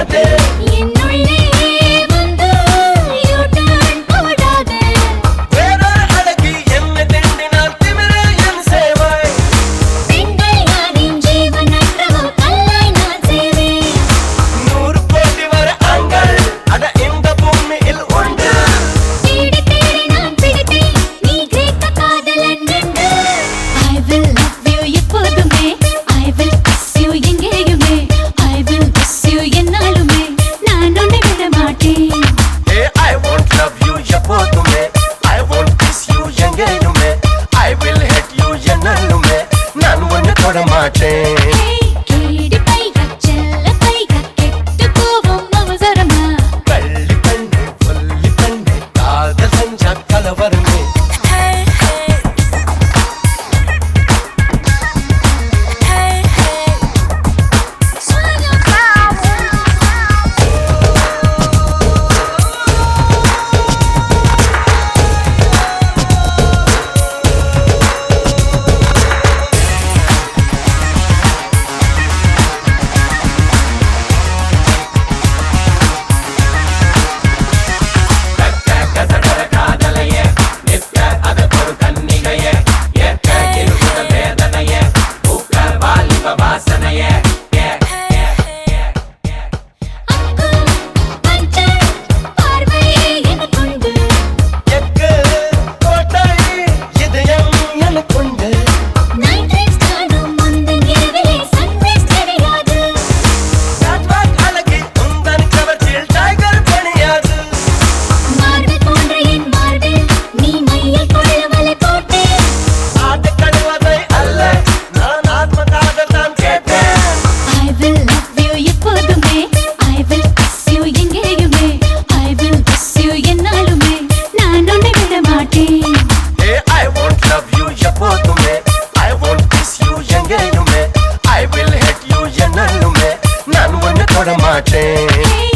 போகாது என்னுள்ளே வந்து யூட்டர்ன் போடாது வேறொரு அழகி என்னை திண்டினால் திமிரே என் சேவை பெண்கள் யாரின் ஜீவனற்றவோ கல்லாய் நான் சேவேன் 100 கோடி வரை ஆண்கள் அட இந்த பூமியில் உண்டு தேடி தேடி நான் பிடித்தேன் நீ கிரேக்க காதலன் என்று I will love you எப்போதுமே I will kiss you எங்கேயுமே I will miss you என்னாலுமே நான் உன்னை விட மாட்டேன் Hey, I won't love you எப்போதுமே I won't kiss you எங்கேயுமே I will hate you என்னாலுமே நான் உன்னை தொட மாட்டேன் கேடி பையா செல்ல பையா கெட்டு போவோம் அவசரமா கள்ளி பெண்ணே புள்ளி பெண்ணே காதல் செஞ்சா கலவரமே எக்கு கோட்டை இதயம் எனக்குண்டு ராஜ்வாக் அழகி உந்தன் கவர்ச்சியில் டைகர் பணியாது ஆட்டு கடுவதை அல்ல நான் ஆத்ம காதல் தான் கேட்டேன் Hey, I won't love you எப்போதுமே I won't kiss you எங்கேயுமே I will hate you என்னாலுமே நான் உன்னை தொட மாட்டேன்